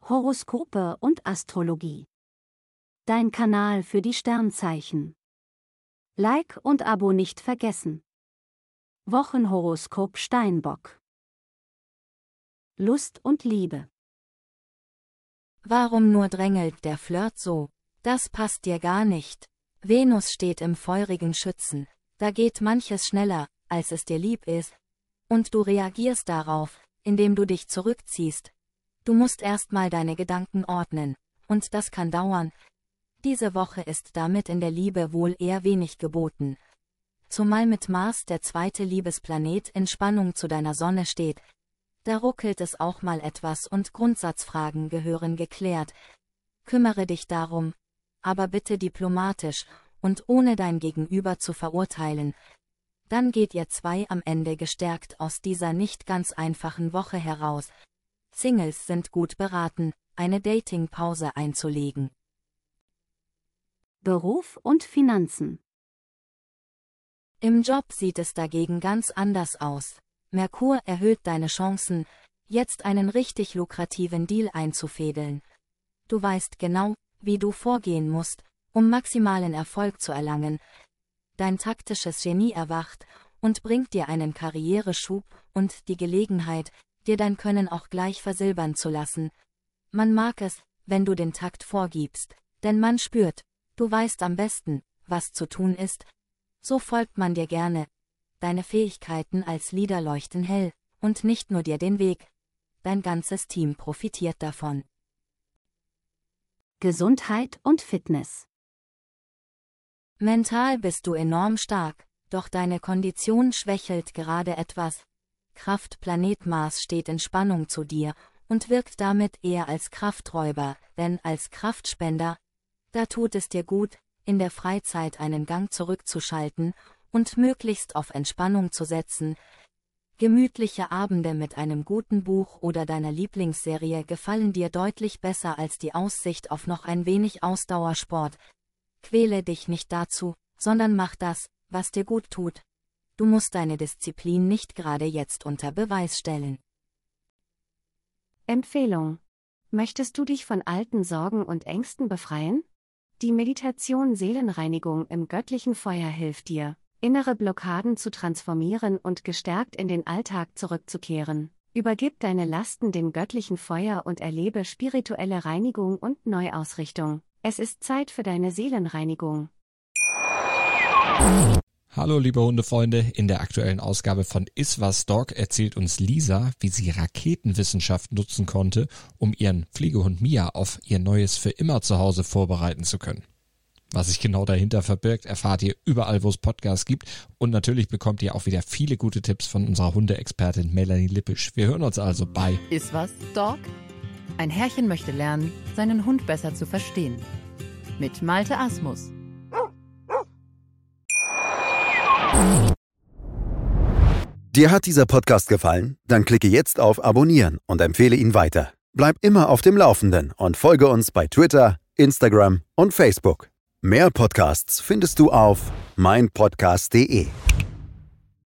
Horoskope und Astrologie. Dein Kanal für die Sternzeichen. Like und Abo nicht vergessen. Wochenhoroskop Steinbock. Lust und Liebe. Warum nur drängelt der Flirt so? Das passt dir gar nicht. Venus steht im feurigen Schützen. Da geht manches schneller, als es dir lieb ist. Und du reagierst darauf, indem du dich zurückziehst. Du musst erstmal deine Gedanken ordnen, und das kann dauern. Diese Woche ist damit in der Liebe wohl eher wenig geboten. Zumal mit Mars der zweite Liebesplanet in Spannung zu deiner Sonne steht. Da ruckelt es auch mal etwas und Grundsatzfragen gehören geklärt. Kümmere dich darum, aber bitte diplomatisch und ohne dein Gegenüber zu verurteilen. Dann geht ihr zwei am Ende gestärkt aus dieser nicht ganz einfachen Woche heraus. Singles sind gut beraten, eine Datingpause einzulegen. Beruf und Finanzen. Im Job sieht es dagegen ganz anders aus. Merkur erhöht deine Chancen, jetzt einen richtig lukrativen Deal einzufädeln. Du weißt genau, wie du vorgehen musst, um maximalen Erfolg zu erlangen. Dein taktisches Genie erwacht und bringt dir einen Karriereschub und die Gelegenheit, dir dein Können auch gleich versilbern zu lassen. Man mag es, wenn du den Takt vorgibst, denn man spürt, du weißt am besten, was zu tun ist. So folgt man dir gerne. Deine Fähigkeiten als Leader leuchten hell, und nicht nur dir den Weg. Dein ganzes Team profitiert davon. Gesundheit und Fitness. Mental bist du enorm stark, doch deine Kondition schwächelt gerade etwas. Kraftplanet Mars steht in Spannung zu dir und wirkt damit eher als Krafträuber, denn als Kraftspender. Da tut es dir gut, in der Freizeit einen Gang zurückzuschalten und möglichst auf Entspannung zu setzen. Gemütliche Abende mit einem guten Buch oder deiner Lieblingsserie gefallen dir deutlich besser als die Aussicht auf noch ein wenig Ausdauersport. Quäle dich nicht dazu, sondern mach das, was dir gut tut. Du musst deine Disziplin nicht gerade jetzt unter Beweis stellen. Empfehlung. Möchtest du dich von alten Sorgen und Ängsten befreien? Die Meditation Seelenreinigung im göttlichen Feuer hilft dir, innere Blockaden zu transformieren und gestärkt in den Alltag zurückzukehren. Übergib deine Lasten dem göttlichen Feuer und erlebe spirituelle Reinigung und Neuausrichtung. Es ist Zeit für deine Seelenreinigung. Hallo liebe Hundefreunde, in der aktuellen Ausgabe von Iswas Dog erzählt uns Lisa, wie sie Raketenwissenschaft nutzen konnte, um ihren Pflegehund Mia auf ihr neues für immer Zuhause vorbereiten zu können. Was sich genau dahinter verbirgt, erfahrt ihr überall, wo es Podcasts gibt, und natürlich bekommt ihr auch wieder viele gute Tipps von unserer Hundeexpertin Melanie Lippisch. Wir hören uns also bei Iswas Dog? Ein Herrchen möchte lernen, seinen Hund besser zu verstehen. Mit Malte Asmus. Dir hat dieser Podcast gefallen? Dann klicke jetzt auf Abonnieren und empfehle ihn weiter. Bleib immer auf dem Laufenden und folge uns bei Twitter, Instagram und Facebook. Mehr Podcasts findest du auf meinpodcast.de.